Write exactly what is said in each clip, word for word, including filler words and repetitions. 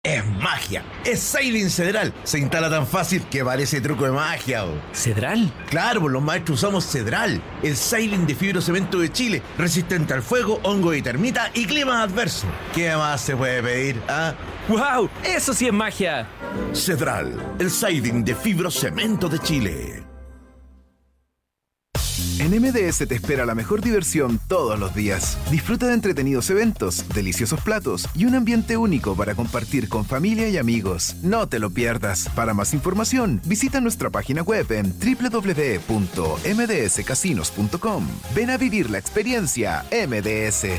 Es magia, es Siding Cedral. Se instala tan fácil que parece truco de magia. ¿O? ¿Cedral? Claro, pues los maestros usamos Cedral, el Siding de fibrocemento de Chile, resistente al fuego, hongo y termita y climas adversos. ¿Qué más se puede pedir? ¿Ah? ¡Wow! ¡Eso sí es magia! Cedral, el Siding de fibrocemento de Chile. En M D S te espera la mejor diversión todos los días. Disfruta de entretenidos eventos, deliciosos platos y un ambiente único para compartir con familia y amigos. No te lo pierdas. Para más información, visita nuestra página web en doble u doble u doble u punto m d s casinos punto com. Ven a vivir la experiencia M D S.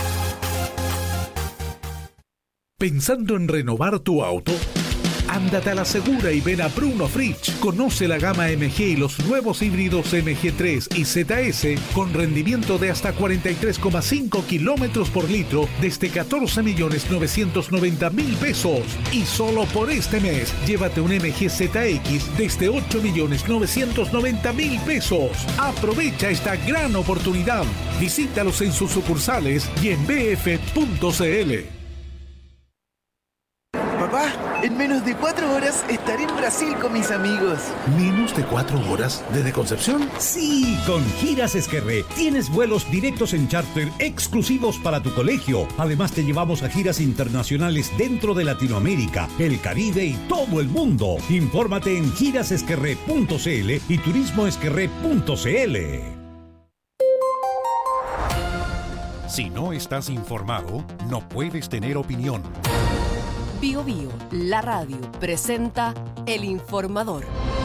¿Pensando en renovar tu auto? Ándate a la segura y ven a Bruno Fritsch. Conoce la gama M G y los nuevos híbridos M G tres y Z S con rendimiento de hasta cuarenta y tres coma cinco kilómetros por litro desde catorce millones novecientos noventa mil pesos. Y solo por este mes, llévate un M G Z X desde ocho millones novecientos noventa mil pesos. Aprovecha esta gran oportunidad. Visítalos en sus sucursales y en b f punto c l. Papá, en menos de cuatro horas estaré en Brasil con mis amigos. ¿Menos de cuatro horas desde Concepción? Sí, con Giras Esquerré tienes vuelos directos en charter exclusivos para tu colegio. Además te llevamos a giras internacionales dentro de Latinoamérica, el Caribe y todo el mundo. Infórmate en giras esquerré punto c l y turismo esquerré punto c l. Si no estás informado, no puedes tener opinión. Bio Bio, la radio, presenta El Informador.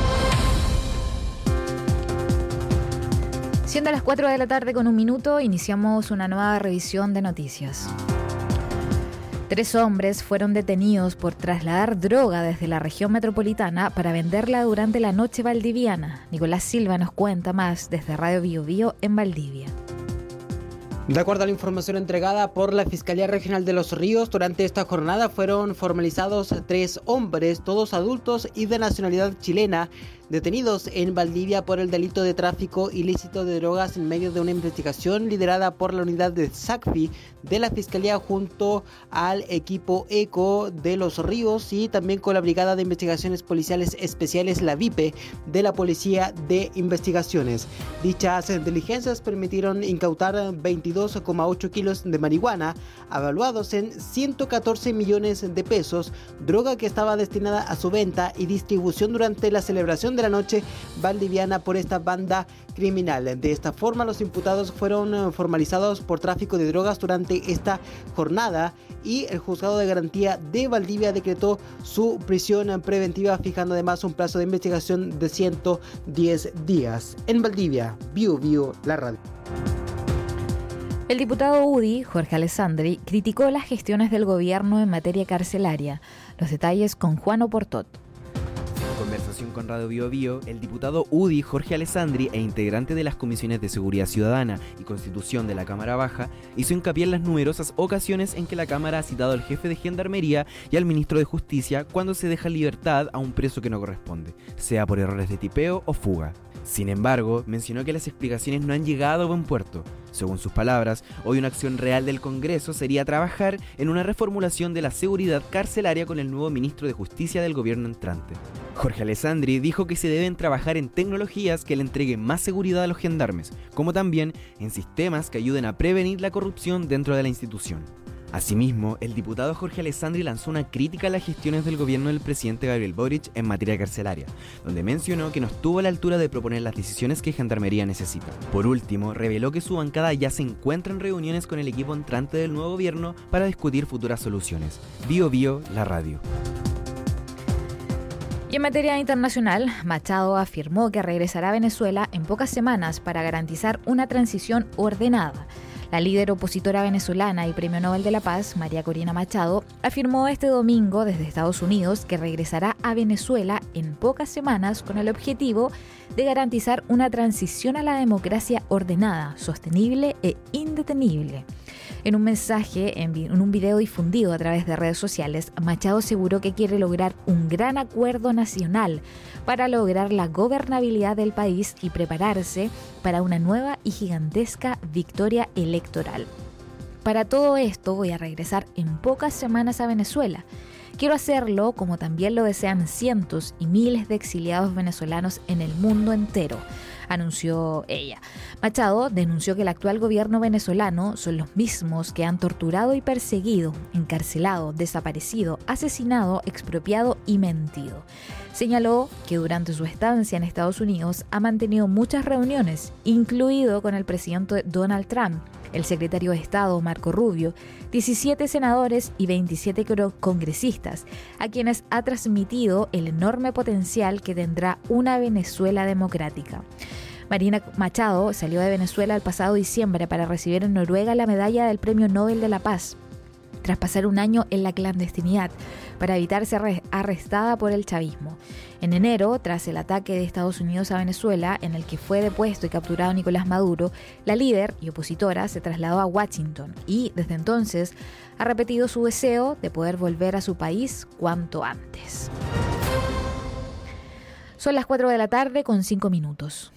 Siendo las cuatro de la tarde con un minuto, iniciamos una nueva revisión de noticias. Tres hombres fueron detenidos por trasladar droga desde la región metropolitana para venderla durante la noche valdiviana. Nicolás Silva nos cuenta más desde Radio Bio Bio en Valdivia. De acuerdo a la información entregada por la Fiscalía Regional de Los Ríos, durante esta jornada fueron formalizados tres hombres, todos adultos y de nacionalidad chilena, detenidos en Valdivia por el delito de tráfico ilícito de drogas en medio de una investigación liderada por la unidad de SACFI de la Fiscalía junto al equipo ECO de Los Ríos y también con la Brigada de Investigaciones Policiales Especiales, la VIPE, de la Policía de Investigaciones. Dichas diligencias permitieron incautar veintidós coma ocho kilos de marihuana, avaluados en ciento catorce millones de pesos, droga que estaba destinada a su venta y distribución durante la celebración de la noche valdiviana por esta banda criminal. De esta forma, los imputados fueron formalizados por tráfico de drogas durante esta jornada y el Juzgado de Garantía de Valdivia decretó su prisión preventiva, fijando además un plazo de investigación de ciento diez días. En Valdivia, Bio Bio, la radio. El diputado U D I, Jorge Alessandri, criticó las gestiones del gobierno en materia carcelaria. Los detalles con Juan Oportot. En conversación con Radio Bio Bio, el diputado U D I, Jorge Alessandri, e integrante de las comisiones de Seguridad Ciudadana y Constitución de la Cámara Baja, hizo hincapié en las numerosas ocasiones en que la Cámara ha citado al jefe de Gendarmería y al ministro de Justicia cuando se deja en libertad a un preso que no corresponde, sea por errores de tipeo o fuga. Sin embargo, mencionó que las explicaciones no han llegado a buen puerto. Según sus palabras, hoy una acción real del Congreso sería trabajar en una reformulación de la seguridad carcelaria con el nuevo ministro de Justicia del gobierno entrante. Jorge Alessandri dijo que se deben trabajar en tecnologías que le entreguen más seguridad a los gendarmes, como también en sistemas que ayuden a prevenir la corrupción dentro de la institución. Asimismo, el diputado Jorge Alessandri lanzó una crítica a las gestiones del gobierno del presidente Gabriel Boric en materia carcelaria, donde mencionó que no estuvo a la altura de proponer las decisiones que Gendarmería necesita. Por último, reveló que su bancada ya se encuentra en reuniones con el equipo entrante del nuevo gobierno para discutir futuras soluciones. Bio Bio, la radio. Y en materia internacional, Machado afirmó que regresará a Venezuela en pocas semanas para garantizar una transición ordenada. La líder opositora venezolana y Premio Nobel de la Paz, María Corina Machado, afirmó este domingo desde Estados Unidos que regresará a Venezuela en pocas semanas con el objetivo de garantizar una transición a la democracia ordenada, sostenible e indetenible. En un mensaje, en un video difundido a través de redes sociales, Machado aseguró que quiere lograr un gran acuerdo nacional para lograr la gobernabilidad del país y prepararse para una nueva y gigantesca victoria electoral. Para todo esto voy a regresar en pocas semanas a Venezuela. Quiero hacerlo como también lo desean cientos y miles de exiliados venezolanos en el mundo entero, anunció ella. Machado denunció que el actual gobierno venezolano son los mismos que han torturado y perseguido, encarcelado, desaparecido, asesinado, expropiado y mentido. Señaló que durante su estancia en Estados Unidos ha mantenido muchas reuniones, incluido con el presidente Donald Trump, el secretario de Estado Marco Rubio, diecisiete senadores y veintisiete congresistas, a quienes ha transmitido el enorme potencial que tendrá una Venezuela democrática. Marina Machado salió de Venezuela el pasado diciembre para recibir en Noruega la medalla del Premio Nobel de la Paz, tras pasar un año en la clandestinidad, para evitar ser arrestada por el chavismo. En enero, tras el ataque de Estados Unidos a Venezuela, en el que fue depuesto y capturado Nicolás Maduro, la líder y opositora se trasladó a Washington y, desde entonces, ha repetido su deseo de poder volver a su país cuanto antes. Son las cuatro de la tarde con cinco minutos.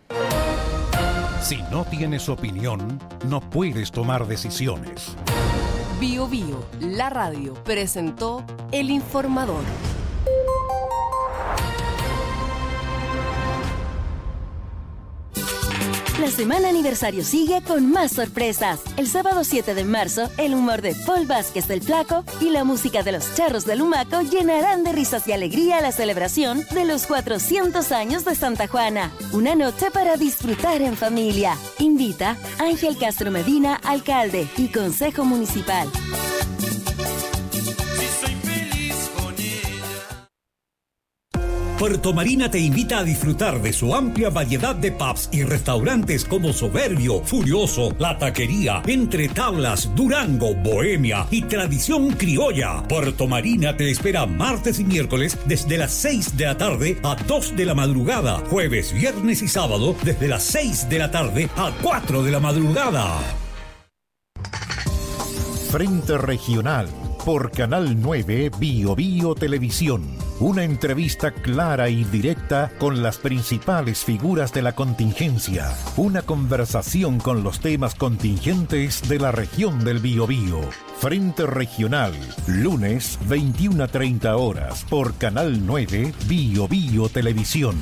Si no tienes opinión, no puedes tomar decisiones. Bio Bio, la radio, presentó El Informador. La semana aniversario sigue con más sorpresas. El sábado siete de marzo, el humor de Paul Vázquez del Flaco y la música de los Charros del Humaco llenarán de risas y alegría la celebración de los cuatrocientos años de Santa Juana. Una noche para disfrutar en familia. Invita Ángel Castro Medina, alcalde y Consejo Municipal. Puerto Marina te invita a disfrutar de su amplia variedad de pubs y restaurantes como Soberbio, Furioso, La Taquería, Entre Tablas, Durango, Bohemia y Tradición Criolla. Puerto Marina te espera martes y miércoles desde las seis de la tarde a dos de la madrugada, jueves, viernes y sábado desde las seis de la tarde a cuatro de la madrugada. Frente Regional por Canal nueve Bio Bio Televisión. Una entrevista clara y directa con las principales figuras de la contingencia. Una conversación con los temas contingentes de la región del Biobío. Frente Regional, lunes veintiuna treinta horas por Canal nueve Bio Bio Televisión.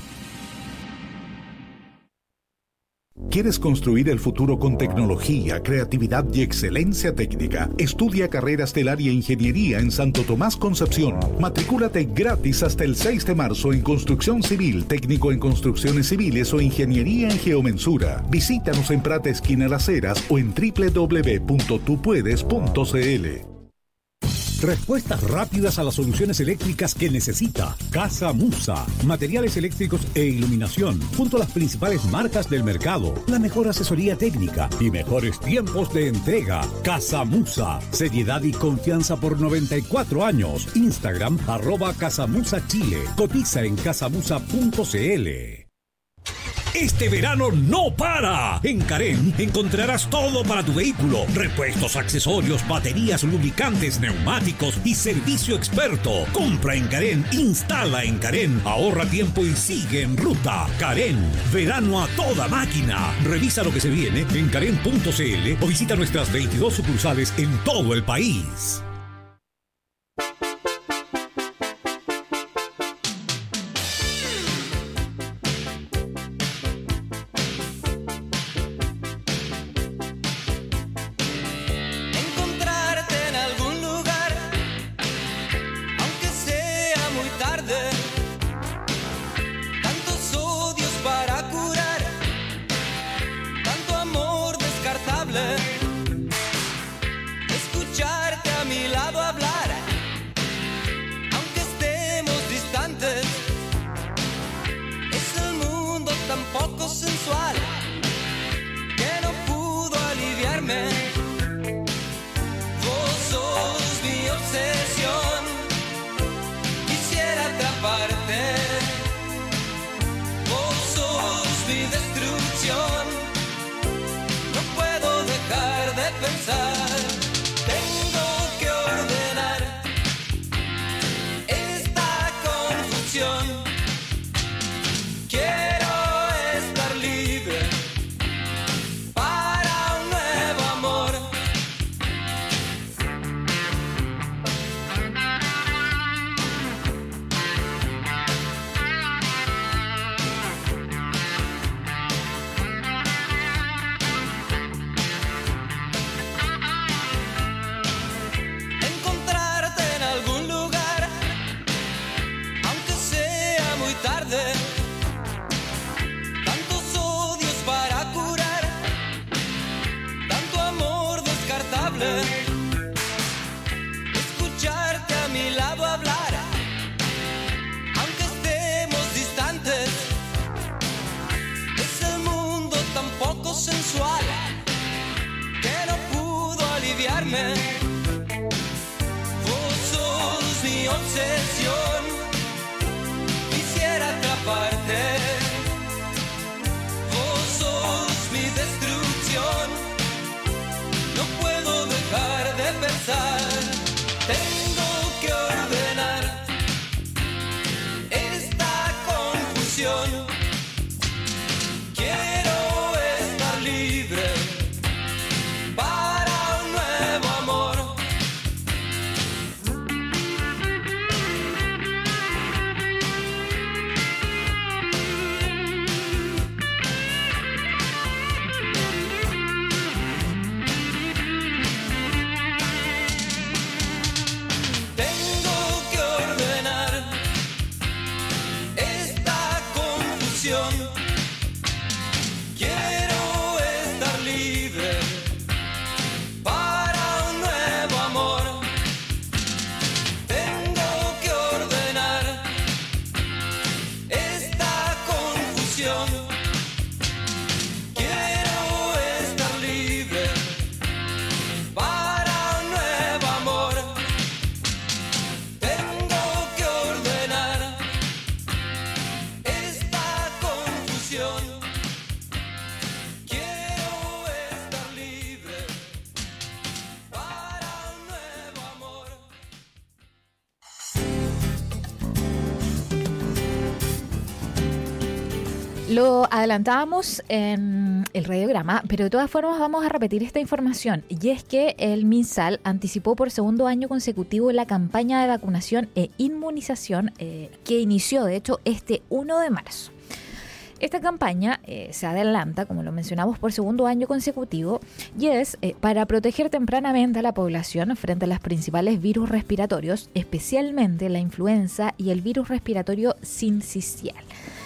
¿Quieres construir el futuro con tecnología, creatividad y excelencia técnica? Estudia carreras del área Ingeniería en Santo Tomás Concepción. Matricúlate gratis hasta el seis de marzo en Construcción Civil, Técnico en Construcciones Civiles o Ingeniería en Geomensura. Visítanos en Prata Esquina Las Heras o en doble u doble u doble u punto tú puedes punto c l. Respuestas rápidas a las soluciones eléctricas que necesita. Casa Musa. Materiales eléctricos e iluminación, junto a las principales marcas del mercado. La mejor asesoría técnica y mejores tiempos de entrega. Casa Musa. Seriedad y confianza por noventa y cuatro años. Instagram, arroba Casamusa Chile. Cotiza en casamusa punto c l. Este verano no para. En Carén encontrarás todo para tu vehículo: repuestos, accesorios, baterías, lubricantes, neumáticos y servicio experto. Compra en Carén, instala en Carén, ahorra tiempo y sigue en ruta. Carén, verano a toda máquina. Revisa lo que se viene en carén punto c l o visita nuestras veintidós sucursales en todo el país. obsesión. Quisiera atraparte, vos sos mi destrucción. No puedo dejar de pensar, tengo que ordenar esta confusión. Quiero estar libre para un nuevo amor. Tengo que ordenar esta confusión. Quiero estar libre para un nuevo amor. Tengo que ordenar esta confusión. Quiero estar libre para un nuevo amor. Tengo que ordenar esta confusión. Quiero estar libre para un nuevo amor. Lo adelantábamos en el radiograma, pero de todas formas vamos a repetir esta información. Y es que el MinSal anticipó por segundo año consecutivo la campaña de vacunación e inmunización eh, que inició, de hecho, este primero de marzo. Esta campaña eh, se adelanta, como lo mencionamos, por segundo año consecutivo y es eh, para proteger tempranamente a la población frente a los principales virus respiratorios, especialmente la influenza y el virus respiratorio sincicial.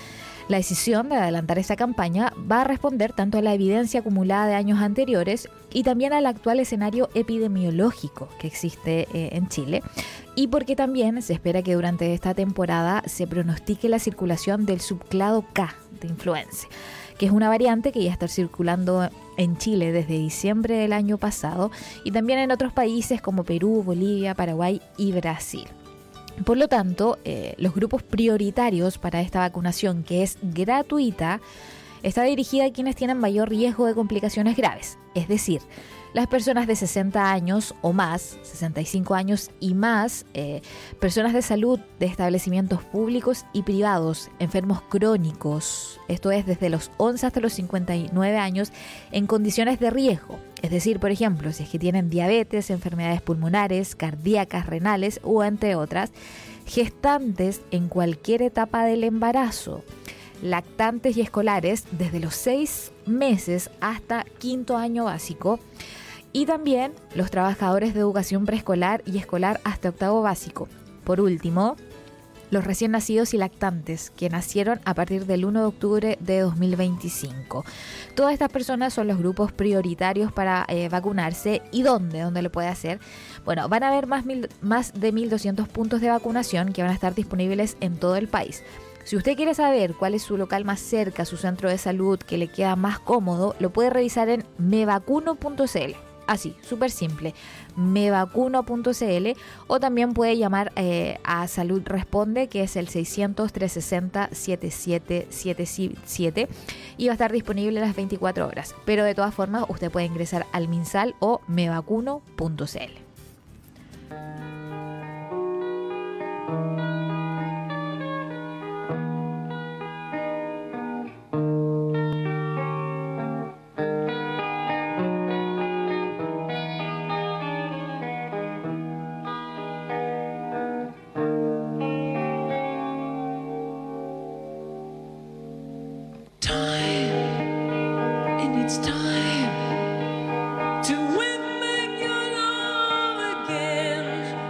La decisión de adelantar esta campaña va a responder tanto a la evidencia acumulada de años anteriores y también al actual escenario epidemiológico que existe eh, en Chile, y porque también se espera que durante esta temporada se pronostique la circulación del subclado K de influenza, que es una variante que ya está circulando en Chile desde diciembre del año pasado y también en otros países como Perú, Bolivia, Paraguay y Brasil. Por lo tanto, eh, los grupos prioritarios para esta vacunación, que es gratuita, está dirigida a quienes tienen mayor riesgo de complicaciones graves, es decir, las personas de sesenta años o más, sesenta y cinco años y más, eh, personas de salud de establecimientos públicos y privados, enfermos crónicos, esto es desde los once hasta los cincuenta y nueve años, en condiciones de riesgo. Es decir, por ejemplo, si es que tienen diabetes, enfermedades pulmonares, cardíacas, renales o entre otras, gestantes en cualquier etapa del embarazo, lactantes y escolares desde los seis meses hasta quinto año básico, y también los trabajadores de educación preescolar y escolar hasta octavo básico. Por último, los recién nacidos y lactantes que nacieron a partir del primero de octubre de dos mil veinticinco. Todas estas personas son los grupos prioritarios para eh, vacunarse. ¿Y dónde? ¿Dónde lo puede hacer? Bueno, van a haber más, mil, más de mil doscientos puntos de vacunación que van a estar disponibles en todo el país. Si usted quiere saber cuál es su local más cerca, su centro de salud que le queda más cómodo, lo puede revisar en mevacuno punto c l. Así, súper simple, mevacuno punto c l, o también puede llamar eh, a Salud Responde, que es el seiscientos, trescientos sesenta, setenta y siete setenta y siete, y va a estar disponible las veinticuatro horas. Pero de todas formas, usted puede ingresar al MinSal o mevacuno punto c l. To win back your love again.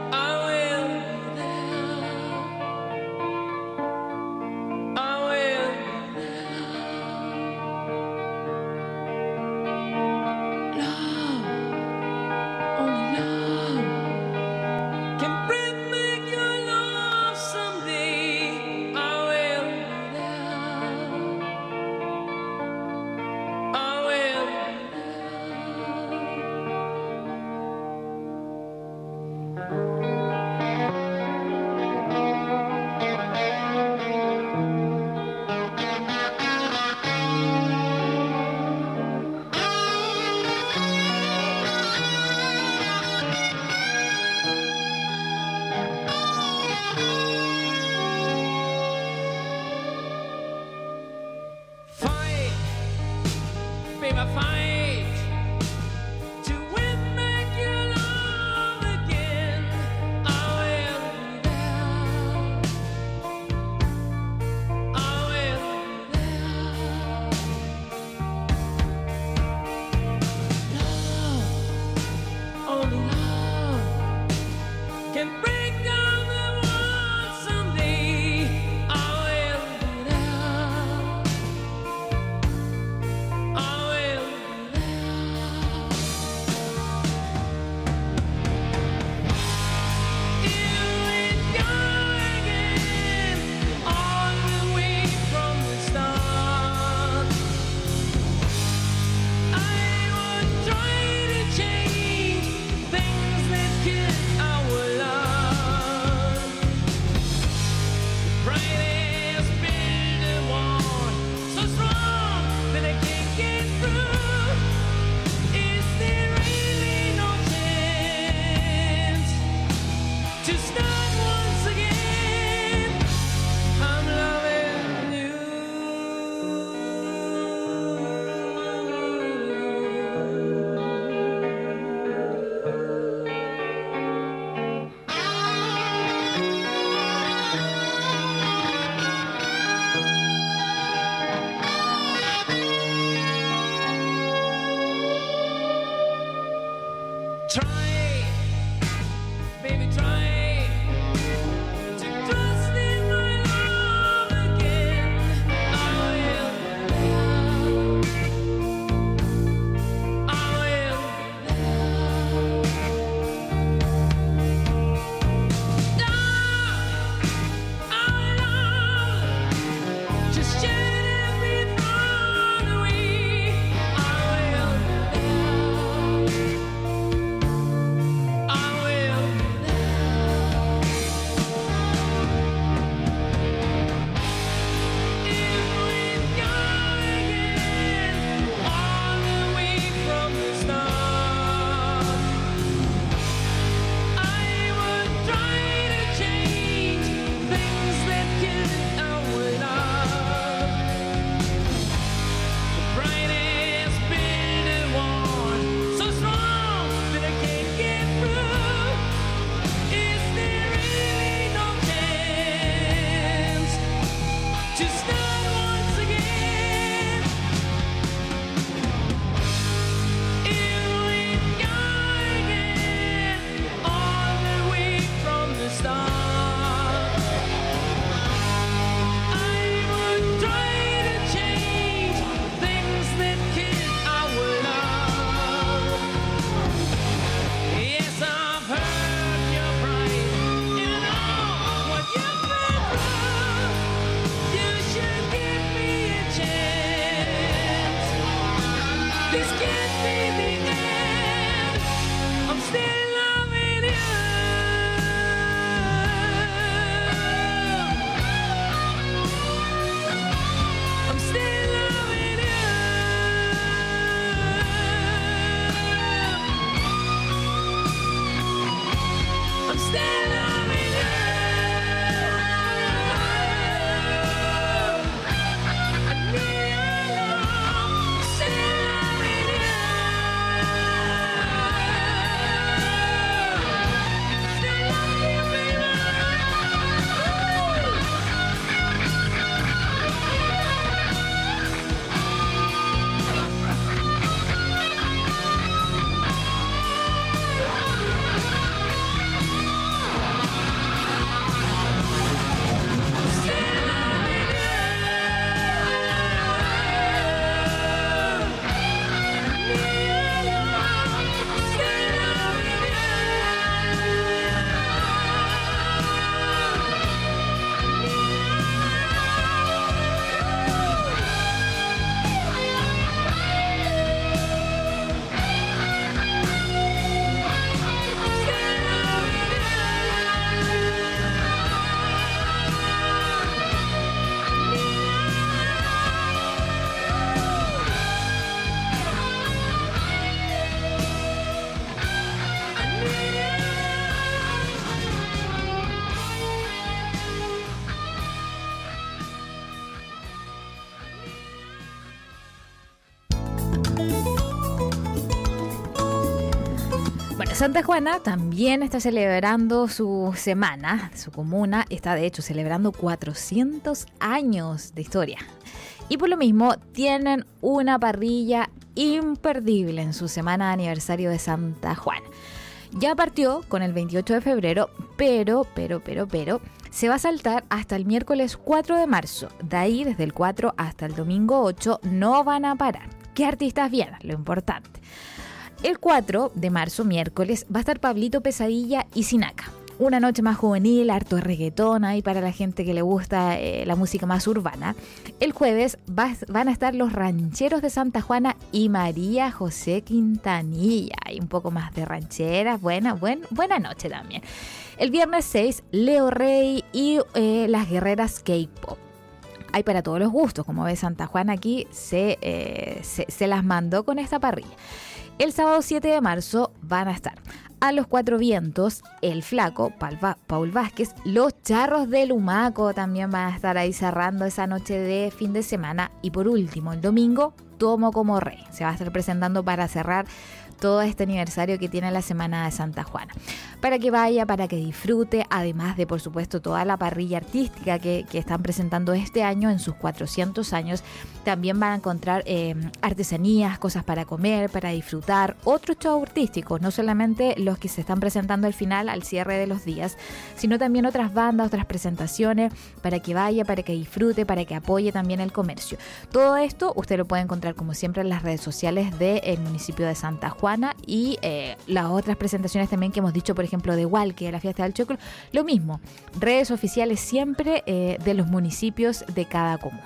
Santa Juana también está celebrando su semana, su comuna está de hecho celebrando cuatrocientos años de historia. Y por lo mismo tienen una parrilla imperdible en su semana de aniversario de Santa Juana. Ya partió con el veintiocho de febrero, pero, pero, pero, pero, se va a saltar hasta el miércoles cuatro de marzo. De ahí, desde el cuatro hasta el domingo ocho, no van a parar. ¿Qué artistas vienen? Lo importante. El cuatro de marzo, miércoles, va a estar Pablito Pesadilla y Sinaca. Una noche más juvenil, harto de reggaetón ahí para la gente que le gusta eh, la música más urbana. El jueves va, van a estar los Rancheros de Santa Juana y María José Quintanilla. Hay un poco más de rancheras, buena, buen, buena noche también. El viernes seis, Leo Rey y eh, las Guerreras K-Pop. Hay para todos los gustos, como ve Santa Juana aquí, se, eh, se, se las mandó con esta parrilla. El sábado siete de marzo van a estar A los Cuatro Vientos, El Flaco, Paul Vázquez, Los Charros del Humaco también van a estar ahí cerrando esa noche de fin de semana. Y por último, el domingo, Tomo como Rey. Se va a estar presentando para cerrar todo este aniversario que tiene la Semana de Santa Juana. Para que vaya, para que disfrute, además de, por supuesto, toda la parrilla artística que, que están presentando este año en sus cuatrocientos años, también van a encontrar eh, artesanías, cosas para comer, para disfrutar, otros shows artísticos, no solamente los que se están presentando al final, al cierre de los días, sino también otras bandas, otras presentaciones, para que vaya, para que disfrute, para que apoye también el comercio. Todo esto usted lo puede encontrar, como siempre, en las redes sociales del municipio de Santa Juana y eh, las otras presentaciones también que hemos dicho, por ejemplo, de Hualque, de la Fiesta del Choclo, lo mismo, redes oficiales siempre eh, de los municipios de cada comuna.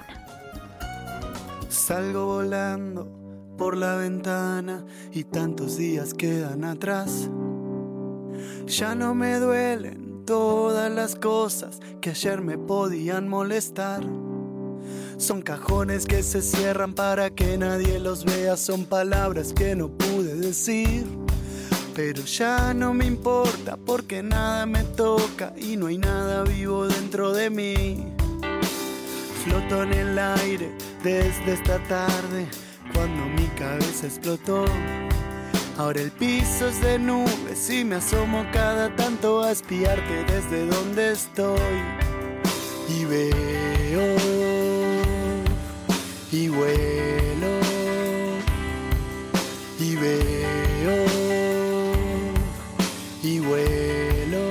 Salgo volando por la ventana y tantos días quedan atrás. Ya no me duelen todas las cosas que ayer me podían molestar. Son cajones que se cierran para que nadie los vea, son palabras que no pude decir. Pero ya no me importa porque nada me toca y no hay nada vivo dentro de mí. Floto en el aire desde esta tarde cuando mi cabeza explotó. Ahora el piso es de nubes y me asomo cada tanto a espiarte desde donde estoy. Y veo y vuelo y veo y vuelo.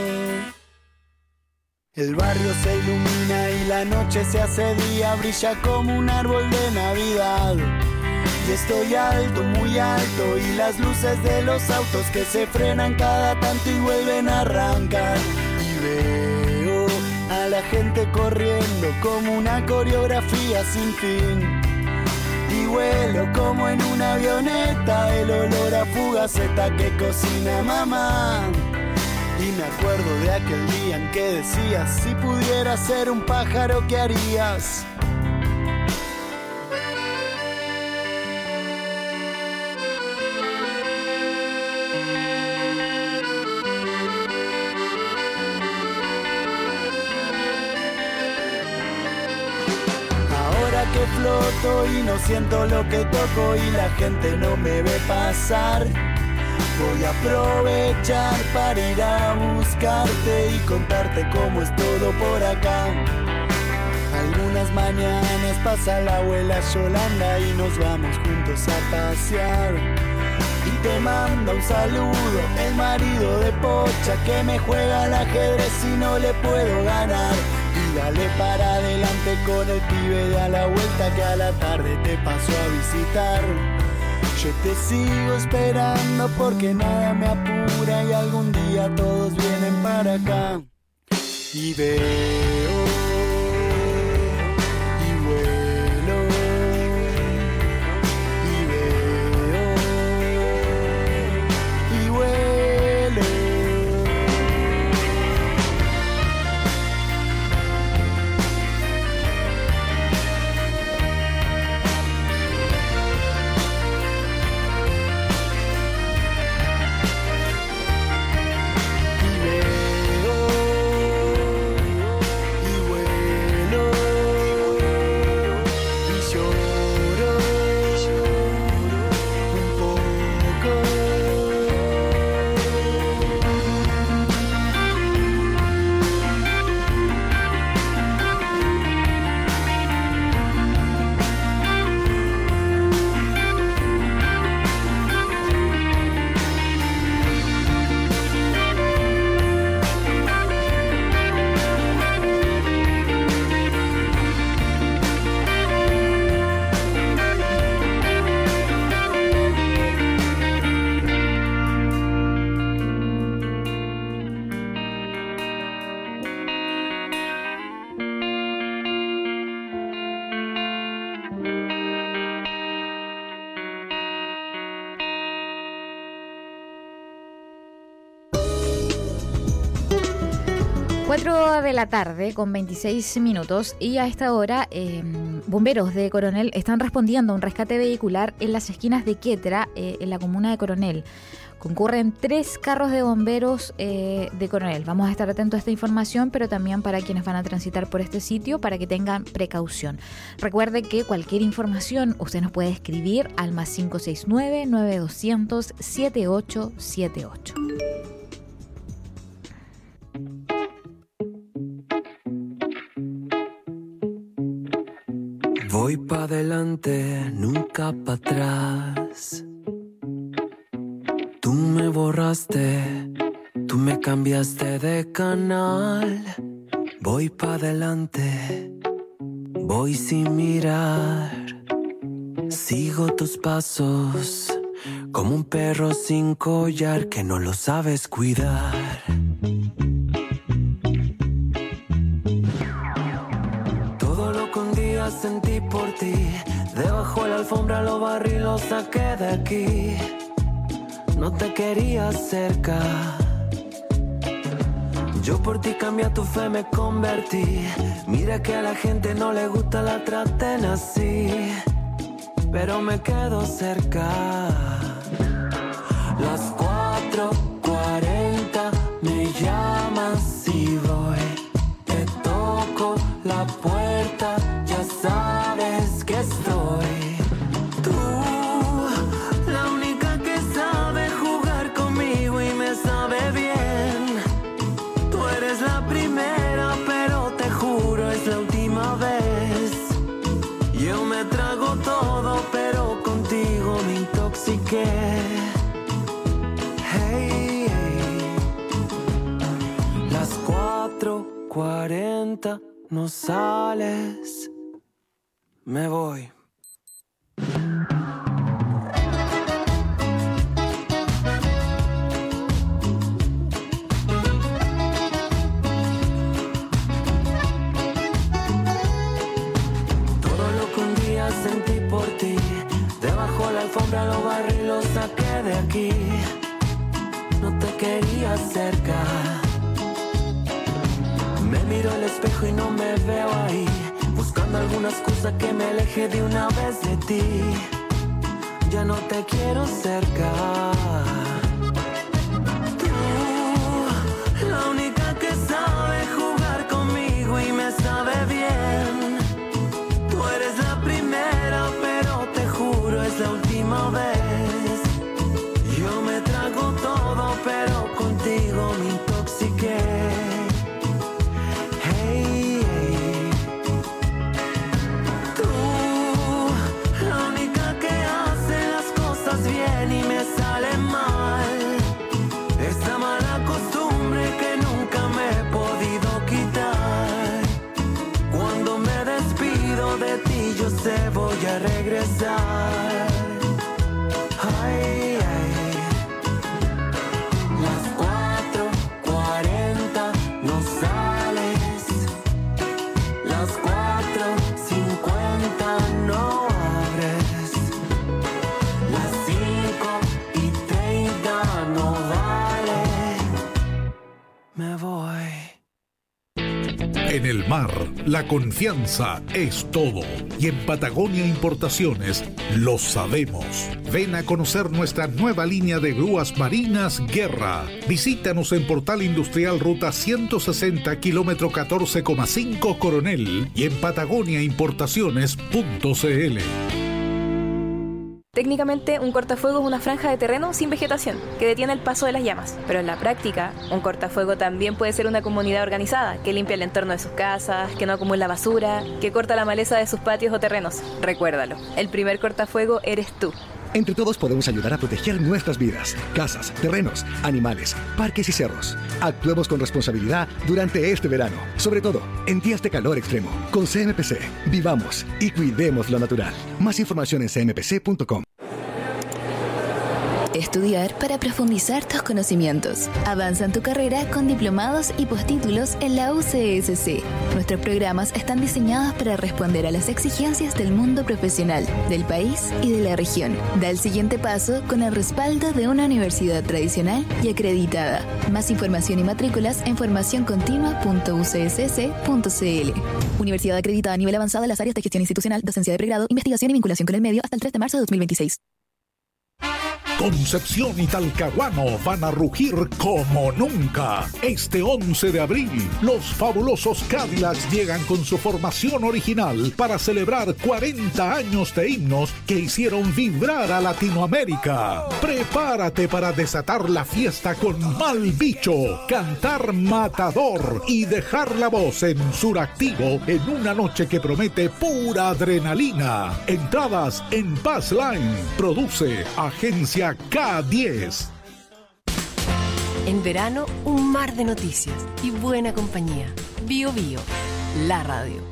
El barrio se ilumina y la noche se hace día, brilla como un árbol de Navidad. Y estoy alto, muy alto, y las luces de los autos que se frenan cada tanto y vuelven a arrancar. Y veo a la gente corriendo como una coreografía sin fin. Y vuelo como en una avioneta, el olor a fugaceta que cocina mamá. Y me acuerdo de aquel día en que decías, si pudieras ser un pájaro, ¿qué harías? Que floto y no siento lo que toco y la gente no me ve pasar. Voy a aprovechar para ir a buscarte y contarte cómo es todo por acá. Algunas mañanas pasa la abuela Yolanda y nos vamos juntos a pasear. Y te manda un saludo el marido de Pocha que me juega al ajedrez y no le puedo ganar. Y dale para adelante con el pibe de a la vuelta que a la tarde te paso a visitar. Yo te sigo esperando porque nada me apura y algún día todos vienen para acá. Y veo y vuelo y veo y vuelo. cuatro de la tarde con veintiséis minutos y a esta hora eh, bomberos de Coronel están respondiendo a un rescate vehicular en las esquinas de Quetra, eh, en la comuna de Coronel. Concurren tres carros de bomberos eh, de Coronel. Vamos a estar atentos a esta información, pero también para quienes van a transitar por este sitio, para que tengan precaución. Recuerde que cualquier información usted nos puede escribir al más cinco seis nueve, nueve dos cero cero, siete ocho siete ocho. Voy pa' adelante, nunca pa' atrás. Tú me borraste, tú me cambiaste de canal. Voy pa' adelante, voy sin mirar. Sigo tus pasos, como un perro sin collar que no lo sabes cuidar. Todo lo que un día sentí por ti, debajo de la alfombra lo barrí y lo saqué de aquí. No te quería cerca, yo por ti cambié a tu fe, me convertí. Mira que a la gente no le gusta la traten así, pero me quedo cerca. Las cuatro cuarenta me llamas y voy. Te toco la puerta, ya sabes que estoy. Hey, hey. Las cuatro cuarenta no sales, me voy. Todo lo que un día sentí por ti, debajo la alfombra lo barrí y lo saqué de aquí. No te quería cerca, me miro al espejo y no me veo ahí, buscando alguna excusa que me aleje de una vez de ti. Ya no te quiero cerca. Tú, la única que sabe jugar conmigo y me sabe bien. Tú eres la primera, pero te juro es la última vez. Yo me trago todo, pero contigo me intoxiqué. Hey, hey. Tú, la única que hace las cosas bien y me sale mal. Esa mala costumbre que nunca me he podido quitar. Cuando me despido de ti yo sé voy a regresar. Ay, ay. Las cuatro cuarenta no sales. Las cuatro cincuenta no abres. Las cinco y treinta no vale. Me voy. En el mar, la confianza es todo. Y en Patagonia Importaciones lo sabemos. Ven a conocer nuestra nueva línea de grúas marinas Guerra. Visítanos en Portal Industrial Ruta ciento sesenta, kilómetro catorce coma cinco Coronel y en patagonia importaciones punto c l. Técnicamente, un cortafuego es una franja de terreno sin vegetación que detiene el paso de las llamas. Pero en la práctica, un cortafuego también puede ser una comunidad organizada que limpia el entorno de sus casas, que no acumula basura, que corta la maleza de sus patios o terrenos. Recuérdalo, el primer cortafuego eres tú. Entre todos podemos ayudar a proteger nuestras vidas, casas, terrenos, animales, parques y cerros. Actuemos con responsabilidad durante este verano, sobre todo en días de calor extremo. Con C M P C, vivamos y cuidemos lo natural. Más información en c m p c punto com. Estudiar para profundizar tus conocimientos. Avanza en tu carrera con diplomados y postítulos en la U C S C. Nuestros programas están diseñados para responder a las exigencias del mundo profesional, del país y de la región. Da el siguiente paso con el respaldo de una universidad tradicional y acreditada. Más información y matrículas en formación continua punto u c s s punto c l. Universidad acreditada a nivel avanzado en las áreas de gestión institucional, docencia de pregrado, investigación y vinculación con el medio hasta el tres de marzo de dos mil veintiséis. Concepción y Talcahuano van a rugir como nunca. Este once de abril, los fabulosos Cadillacs llegan con su formación original para celebrar cuarenta años de himnos que hicieron vibrar a Latinoamérica. Prepárate para desatar la fiesta con Mal Bicho, cantar Matador y dejar la voz en Suractivo en una noche que promete pura adrenalina. Entradas en Pass Line. Produce Agencia K diez. En verano, un mar de noticias y buena compañía. Bio Bio, la radio.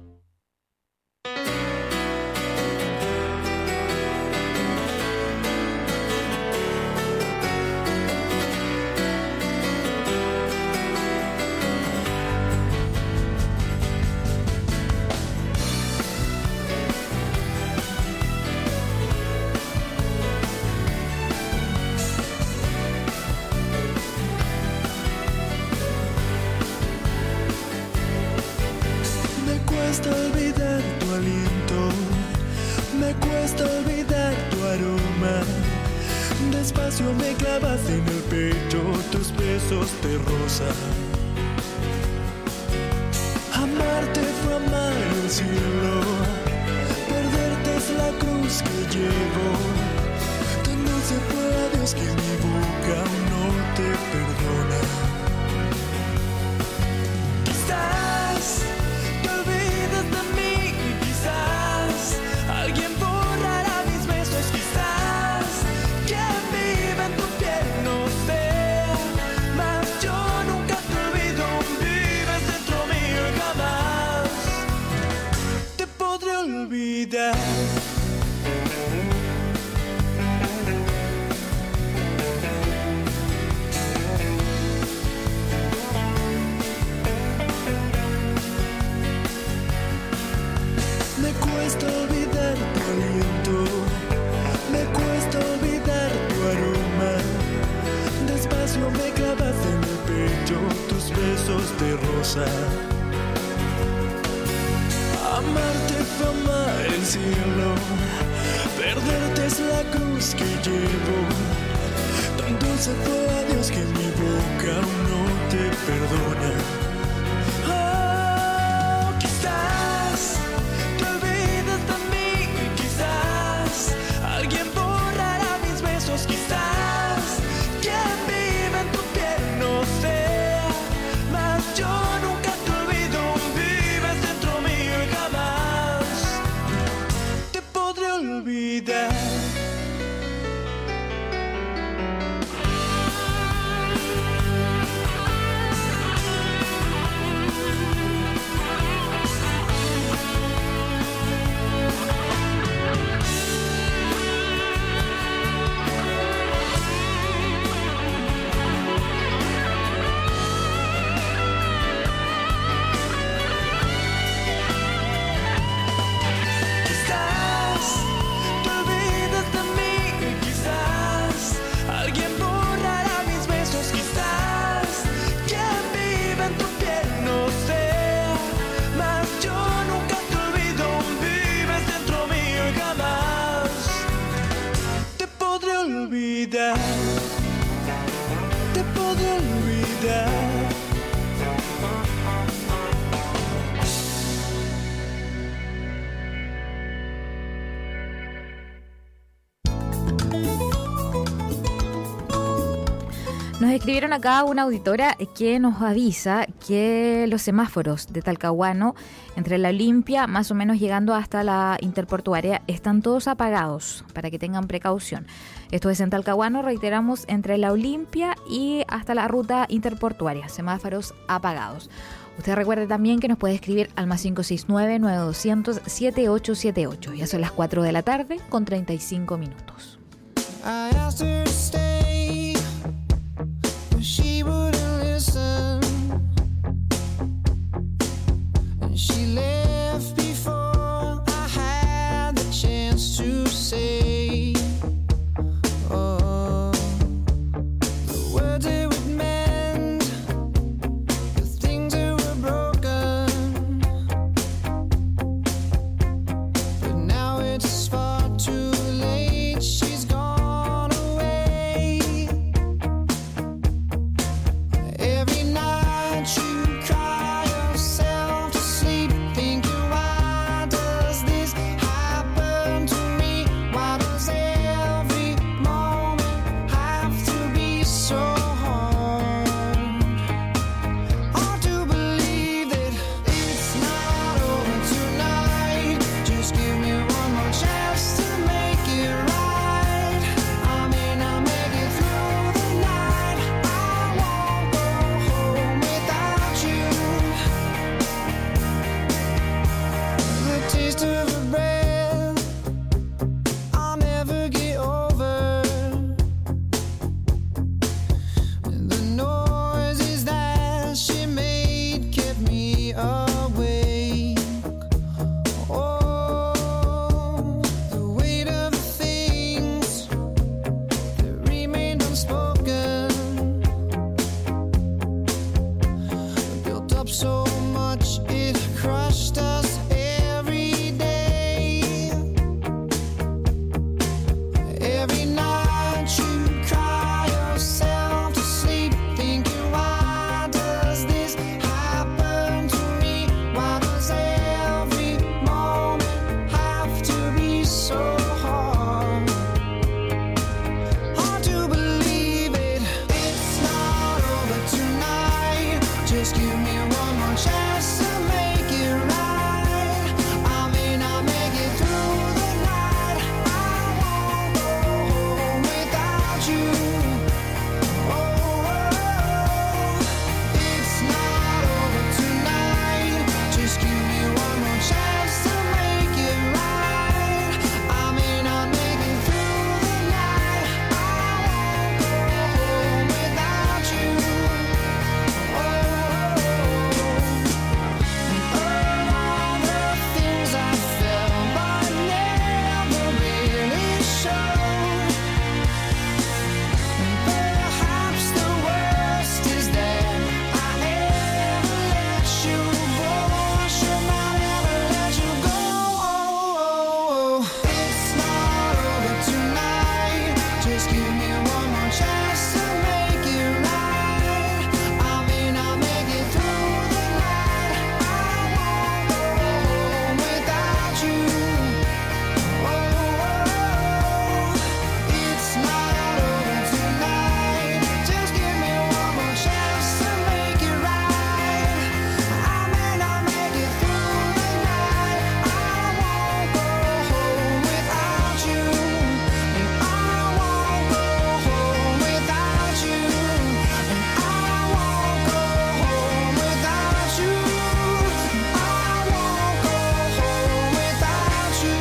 Despacio me clavas en el pecho tus besos de rosa. Amarte fue amar el cielo, perderte es la cruz que llevo. Tan dulce fue adiós que mi boca aún no te perdona. Quizás te olvides de mí, quizás alguien borrará mis besos, quizás quien vive en tu piel no sé, mas yo nunca te olvido, vives dentro mío y jamás te podré olvidar. Me cuesta olvidar tu aliento, me cuesta olvidar tu aroma. Despacio me clavas en el pecho tus besos de rosa. Amarte fue amar el cielo, perderte es la cruz que llevo. Tan dulce fue adiós que mi boca aún no te perdona. Oh, quizás te olvides de mí, quizás alguien borrará mis besos, quizás quien vive en tu piel no sé, mas yo nunca te olvido, vives dentro mío y jamás te podré olvidar. Te podré olvidar. Nos escribieron acá una auditora que nos avisa que los semáforos de Talcahuano, entre la Olimpia, más o menos llegando hasta la interportuaria, están todos apagados, para que tengan precaución. Esto es en Talcahuano, reiteramos, entre la Olimpia y hasta la ruta interportuaria, semáforos apagados. Usted recuerde también que nos puede escribir al más cinco seis nueve, nueve dos cero cero, siete ocho siete ocho. Ya son las cuatro de la tarde con treinta y cinco minutos. I asked her to stay, but she wouldn't listen. And she left before I had the chance to say, oh, the words it would mend, the things that were broken. But now it's far too late, she's gone away. Every night you cry yourself to sleep, thinking, why does this happen to me? Why does every moment have to be so hard? Hard to believe that it's not over tonight. Just give me one more chance to make it right. I may not make it through the night. I won't go home without you. The taste of her breath I'll never get over. The noises that she made kept me awake. Oh, the weight of the things that remained unspoken built up so much it crushed us every day. Every night you cry yourself to sleep, thinking, why does this happen to me? Why does every moment have to be so hard? Hard to believe it, it's not over tonight. Just give me one more chance to make it right. I may not make it through the night. I won't go home without you. Oh, it's not over tonight. Just give me one more chance to make it right. I may not make it through the night. I won't go home without you. Oh, and all the things I felt but never really showed. Perhaps the worst is that I never let you go. Should I never let you go? It's not over tonight. Just give me one more chance to make it right. I may not make it through the night. I won't go home without you. Oh, it's not over tonight. Just give me one more chance to make it right. I may not make it through the night. I won't go home without you. And I won't go home without you. And I won't go home without you. I won't go home without you.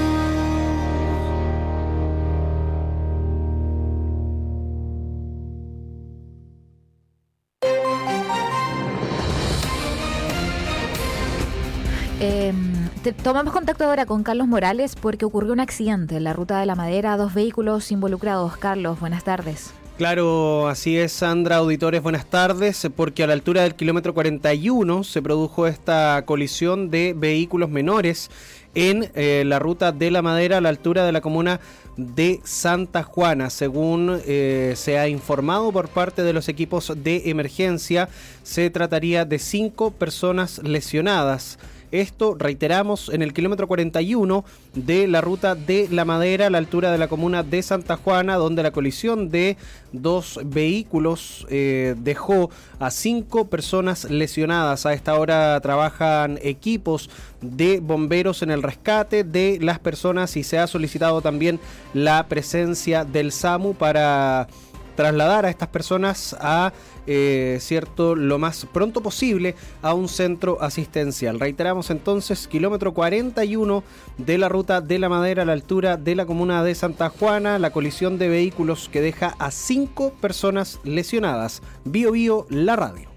Eh, te- tomamos contacto ahora con Carlos Morales porque ocurrió un accidente en la ruta de la Madera, dos vehículos involucrados. Carlos, buenas tardes. Claro, así es, Sandra, auditores, buenas tardes, porque a la altura del kilómetro cuarenta y uno se produjo esta colisión de vehículos menores en eh, la ruta de la Madera a la altura de la comuna de Santa Juana. Según eh, se ha informado por parte de los equipos de emergencia, se trataría de cinco personas lesionadas. Esto, reiteramos, en el kilómetro cuarenta y uno de la ruta de La Madera a la altura de la comuna de Santa Juana, donde la colisión de dos vehículos eh, dejó a cinco personas lesionadas. A esta hora trabajan equipos de bomberos en el rescate de las personas y se ha solicitado también la presencia del SAMU para trasladar a estas personas a eh, cierto lo más pronto posible a un centro asistencial. Reiteramos entonces, kilómetro cuarenta y uno de la ruta de la Madera a la altura de la comuna de Santa Juana, la colisión de vehículos que deja a cinco personas lesionadas. Bio Bio, la radio.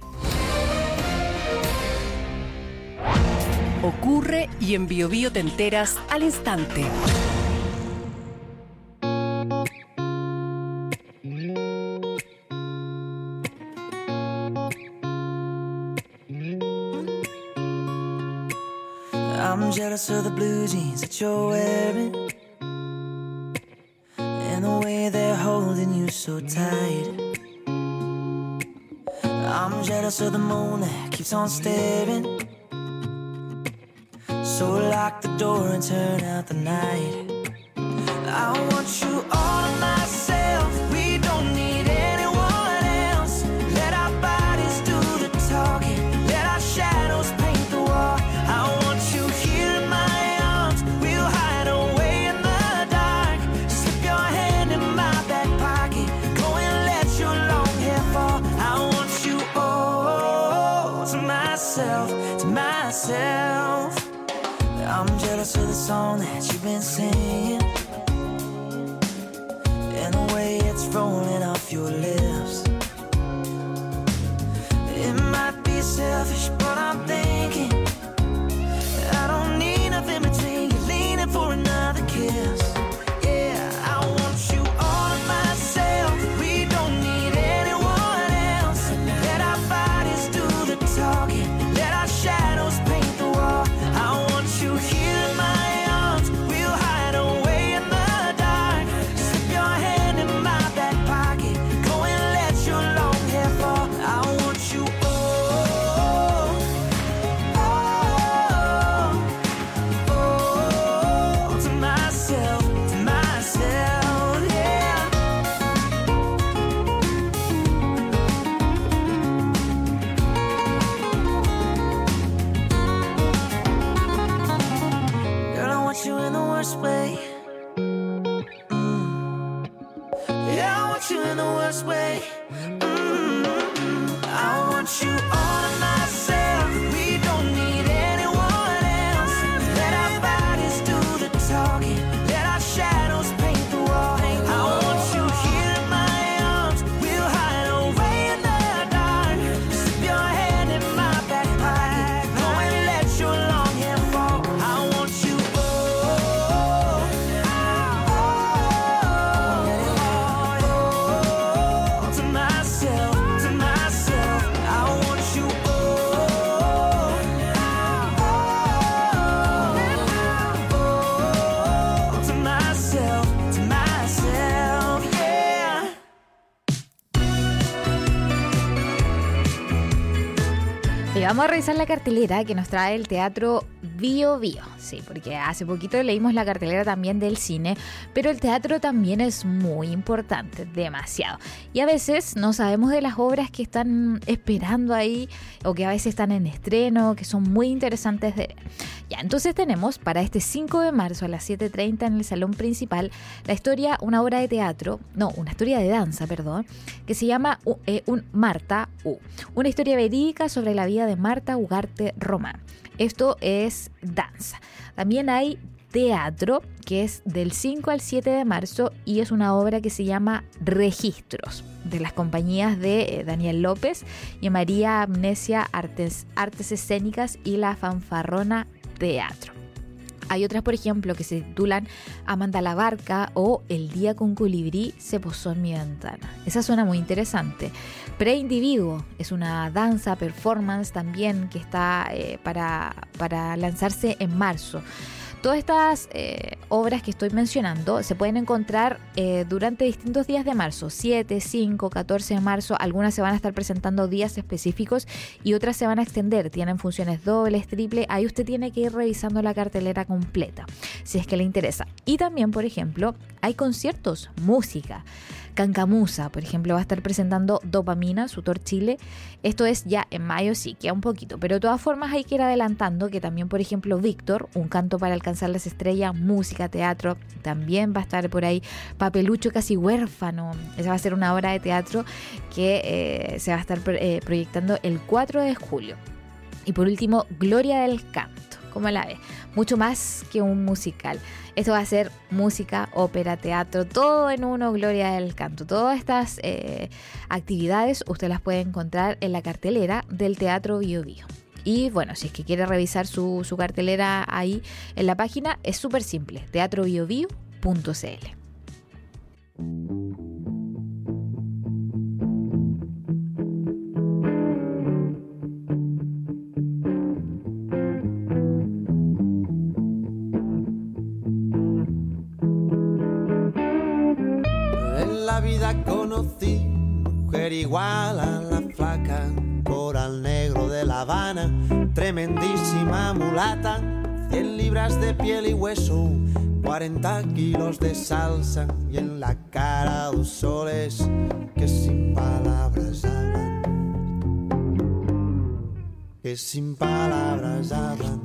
Ocurre y en Bio Bio te enteras al instante. I'm jealous of the blue jeans that you're wearing, and the way they're holding you so tight. I'm jealous of the moon that keeps on staring, so lock the door and turn out the night. I want you all to myself, we don't need anyone else. Let our bodies do the talking, let our shadows paint the wall. I want you here in my arms, we'll hide away in the dark. Slip your hand in my back pocket, go and let your long hair fall. I want you all to myself, to myself. I'm jealous of the song that you've been singing, and the way it's rolling off your lips. It might be selfish, but I'm thinking I don't need nothing between you, leaning for another kiss. Yeah, I want you all to myself, we don't need anyone else. Let our bodies do the talking, let our shadows paint the wall. I want you here in my arms, we'll hide away in the dark. Slip your hand in my back pocket, go and let your long hair fall. I want you all, all, all to myself, to myself, yeah. Girl, I want you in the worst way. Mm. Yeah, I want you in the worst way. Mm. I want you all to myself. We don't need anyone else. Let our bodies do the talking, let our shadows paint the wall. I want you here in my arms, we'll hide away in the dark. Slip your hand in my back pocket, go and let your long hair fall. I want you all, all to myself, to myself. I want you all, all to myself, to myself, yeah. Y vamos a revisar la cartelera que nos trae el Teatro Bio Bio. Sí, porque hace poquito leímos la cartelera también del cine, pero el teatro también es muy importante, demasiado. Y a veces no sabemos de las obras que están esperando ahí o que a veces están en estreno, que son muy interesantes de ver. Ya, entonces tenemos para este cinco de marzo a las siete treinta en el salón principal la historia, una obra de teatro, no, una historia de danza, perdón, que se llama uh, eh, un Marta U. Una historia verídica sobre la vida de Marta Ugarte Román. Esto es danza. También hay teatro, que es del cinco al siete de marzo y es una obra que se llama Registros, de las compañías de Daniel López y María Amnesia Artes, Artes Escénicas y La Fanfarrona Teatro. Hay otras, por ejemplo, que se titulan Amanda la Barca o El día con colibrí se posó en mi ventana. Esa suena muy interesante. Preindividuo es una danza performance también que está eh, para, para lanzarse en marzo. Todas estas eh, obras que estoy mencionando se pueden encontrar eh, durante distintos días de marzo, siete, cinco, catorce de marzo. Algunas se van a estar presentando días específicos y otras se van a extender. Tienen funciones dobles, triple. Ahí usted tiene que ir revisando la cartelera completa, si es que le interesa. Y también, por ejemplo, hay conciertos, música. Cancamusa, por ejemplo, va a estar presentando Dopamina, su tour Chile. Esto es ya en mayo, sí, queda un poquito. Pero de todas formas hay que ir adelantando que también, por ejemplo, Víctor, Un canto para alcanzar las estrellas, música, teatro, también va a estar por ahí. Papelucho casi huérfano, esa va a ser una obra de teatro que eh, se va a estar eh, proyectando el cuatro de julio. Y por último, Gloria del Canto. ¿Cómo la ves? Mucho más que un musical. Esto va a ser música, ópera, teatro, todo en uno, Gloria del Canto. Todas estas eh, actividades usted las puede encontrar en la cartelera del Teatro Bio Bio. Y bueno, si es que quiere revisar su, su cartelera ahí en la página, es súper simple, teatro bio bio punto c l. En la vida conocí mujer igual a la flaca, coral negro de La Habana, tremendísima mulata, cien libras de piel y hueso, cuarenta kilos de salsa y en la cara dos soles que sin palabras hablan, que sin palabras hablan.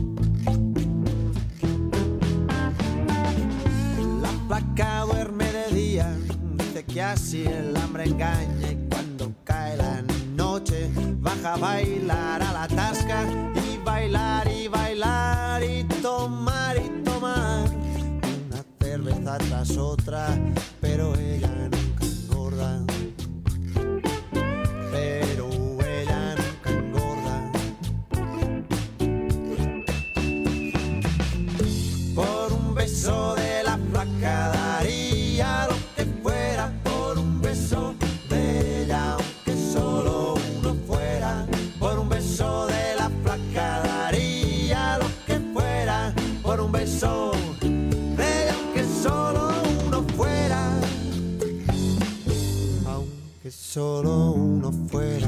La flaca duerme de día, dice que así el hambre engaña, y cuando cae la noche baja a bailar a la tasca, y bailar y bailar y tomar y tomar una cerveza tras otra, pero ella nunca engorda, pero ella nunca engorda. Por un beso de la flaca daría lo que fuera, por un beso de ella, aunque solo uno fuera. Por un beso de la flaca daría lo que fuera, por un beso de ella, aunque solo uno fuera, aunque solo uno fuera.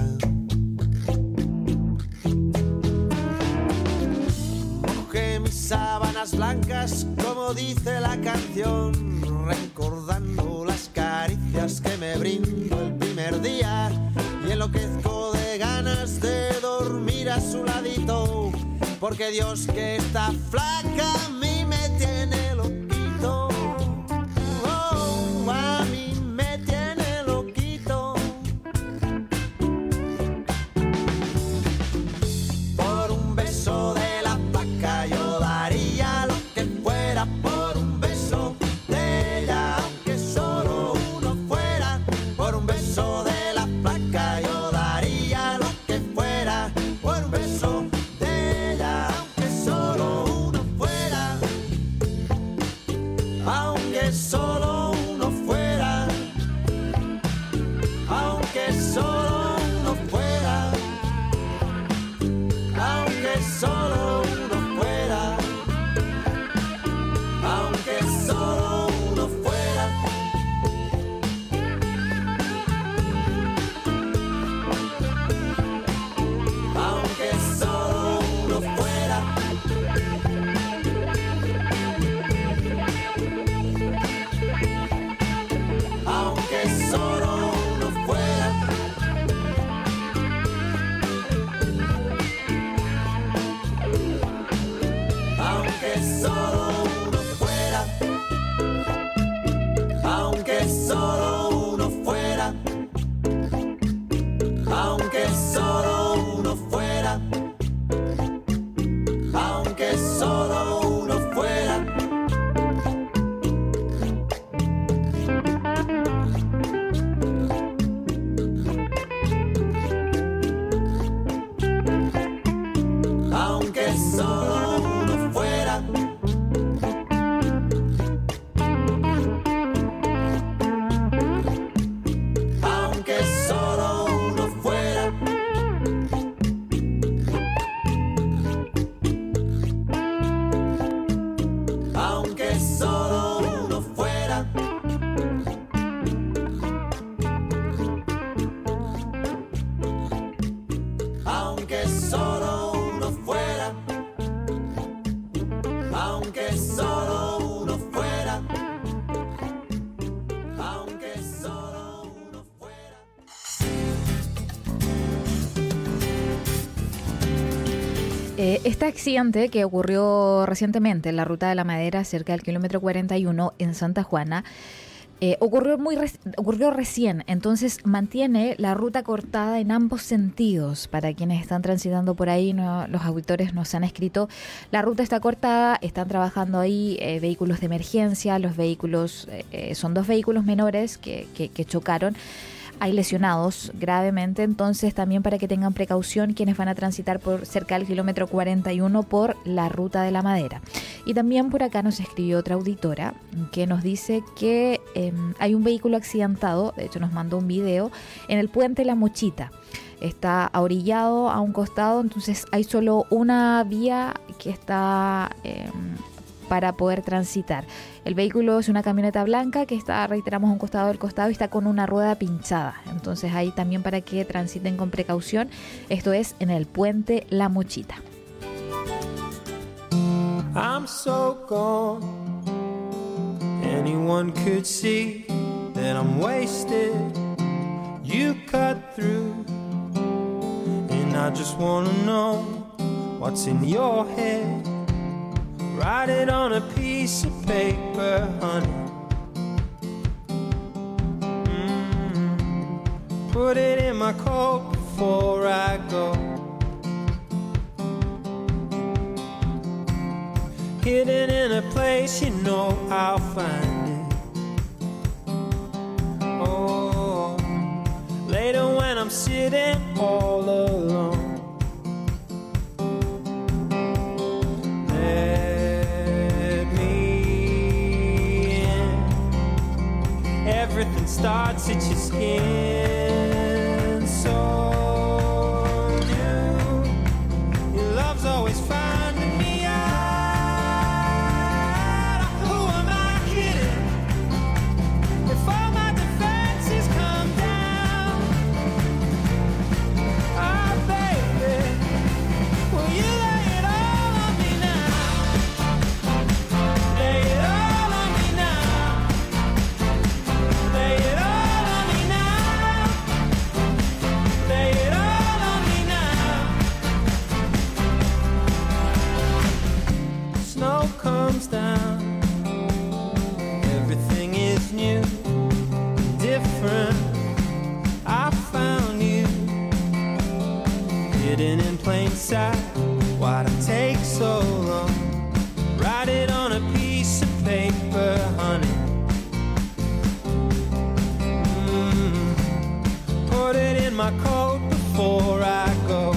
Mojé mis sábanas blancas, como dice la canción, recordando las caricias que me brindó el primer día, y enloquezco de ganas de dormir a su ladito, porque Dios que está flaca a mí me tiene loquito, oh, a mí me tiene loquito. Por un beso de la flaca yo daría lo que fuera, por un beso de ella, aunque solo uno fuera. Por un beso de la flaca yo daría lo que fuera, por un beso de ella, aunque solo uno fuera, aunque solo uno fuera, aunque solo uno fuera, aunque solo uno fuera, aunque solo uno fuera. Aunque solo uno fuera, aunque solo uno fuera, aunque solo uno fuera, aunque solo uno fuera, aunque solo uno fuera, aunque solo uno fuera. Aunque solo uno fuera, aunque solo uno fuera, aunque solo uno fuera, aunque solo uno fuera, aunque solo uno fuera, aunque solo Eh, este accidente que ocurrió recientemente en la Ruta de la Madera, cerca del kilómetro cuarenta y uno en Santa Juana, eh, ocurrió, muy re- ocurrió recién, entonces mantiene la ruta cortada en ambos sentidos. Para quienes están transitando por ahí, no, los auditores nos han escrito, la ruta está cortada, están trabajando ahí eh, vehículos de emergencia, los vehículos, eh, son dos vehículos menores que, que, que chocaron. Hay lesionados gravemente, entonces también para que tengan precaución quienes van a transitar por cerca del kilómetro cuarenta y uno por la Ruta de la Madera. Y también por acá nos escribió otra auditora que nos dice que eh, hay un vehículo accidentado, de hecho nos mandó un video, en el puente La Mochita. Está ahorillado a un costado, entonces hay solo una vía que está eh, para poder transitar. El vehículo es una camioneta blanca que está, reiteramos, a un costado del costado y está con una rueda pinchada. Entonces ahí también para que transiten con precaución. Esto es en el puente La Mochita. I'm so gone. Anyone could see that I'm wasted. You cut through, and I just wanna know what's in your head. Write it on a piece of paper, honey. Mm. Put it in my coat before I go. Hidden in a place you know I'll find it. Oh, later when I'm sitting all alone. Everything starts at your skin, so new. Your love's always finding me out. Who am I kidding? If all my defenses come down, oh baby, will you lay it all on me now? Lay it all on me now. Lay it all on me now. Lay it all on me now. Snow comes down. Everything is new, different. I found you hidden in plain sight. Why'd it take so long? Write it on a piece of paper, honey. Put it in my coat before I go.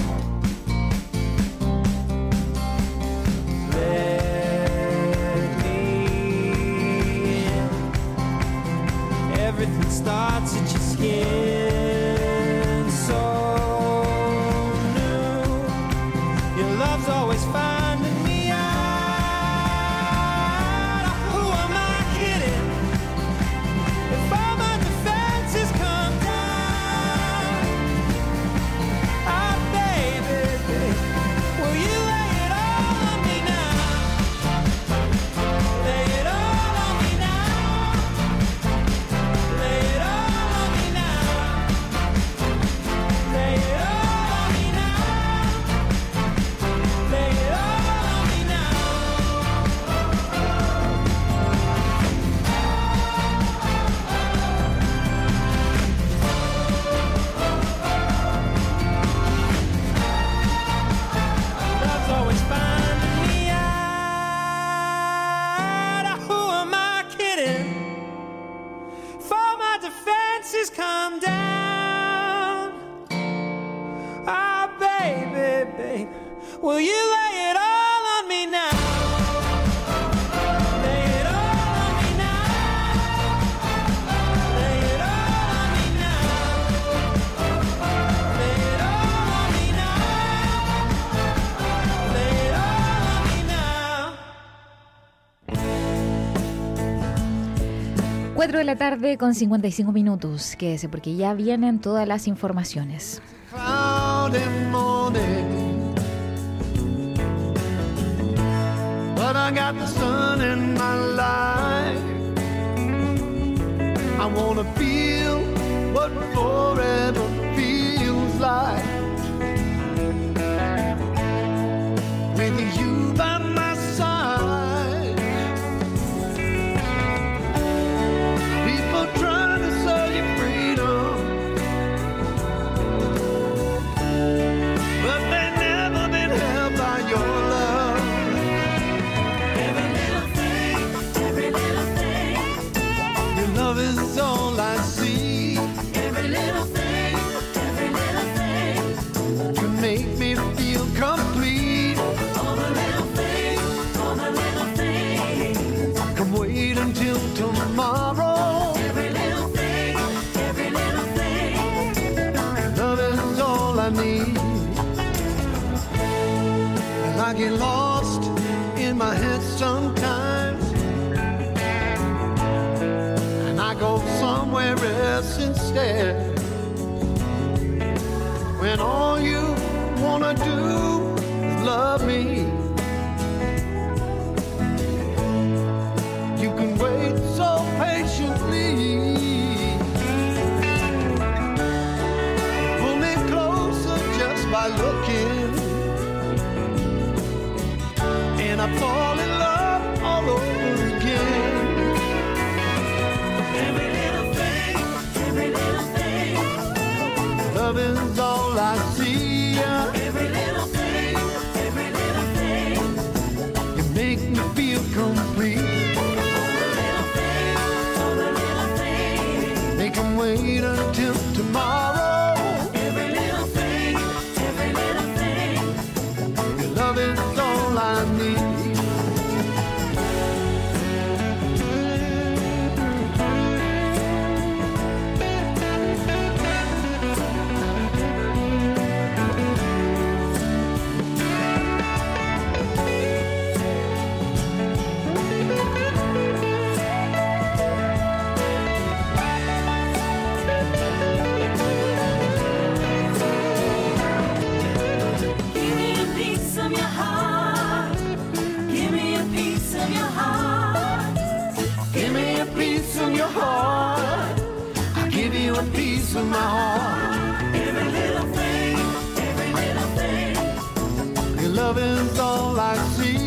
Let me in. Everything starts at your skin, so new. Your love's always finding me out. Who am I kidding? If all my defenses come down, oh baby, will you lay it all on me now? Lay it all on me now. Lay it all on me now. Lay it all on me now. Lay it all on me now. Love's always finding me out. Who am I kidding? For my defenses come down. Ah, baby, baby, will you lay it all on me now? Lay it all on me now. Lay it all on me now. Lay it all on me now. Lay it all on me now. cuatro de la tarde con cincuenta y cinco minutos. Quédese porque ya vienen todas las informaciones. Cloudy morning, but I got the sun in my life. I wanna feel what forever feels like. with you by my side. People trying to sell you freedom, but they never been held by your love. Every little thing, every little thing, your love is all I see. Every little thing, every little thing, you make me feel complete. All the little things, all the little things, come wait until tomorrow. Every little thing, every little thing, love is all I need. And I get lost in my head sometimes, and I go somewhere else instead. When all you wanna do is love me, you can wait so patiently. Pull me closer just by looking, and I fall in love all over again. Every little thing, every little thing, love is all I see. Every little thing, every little thing, you make me feel complete. All the little things, all the little things, make 'em wait until tomorrow. Every little thing, every little thing, your love is all I need. I'll give you a piece of my heart. Every little thing, every little thing, your love is all I see.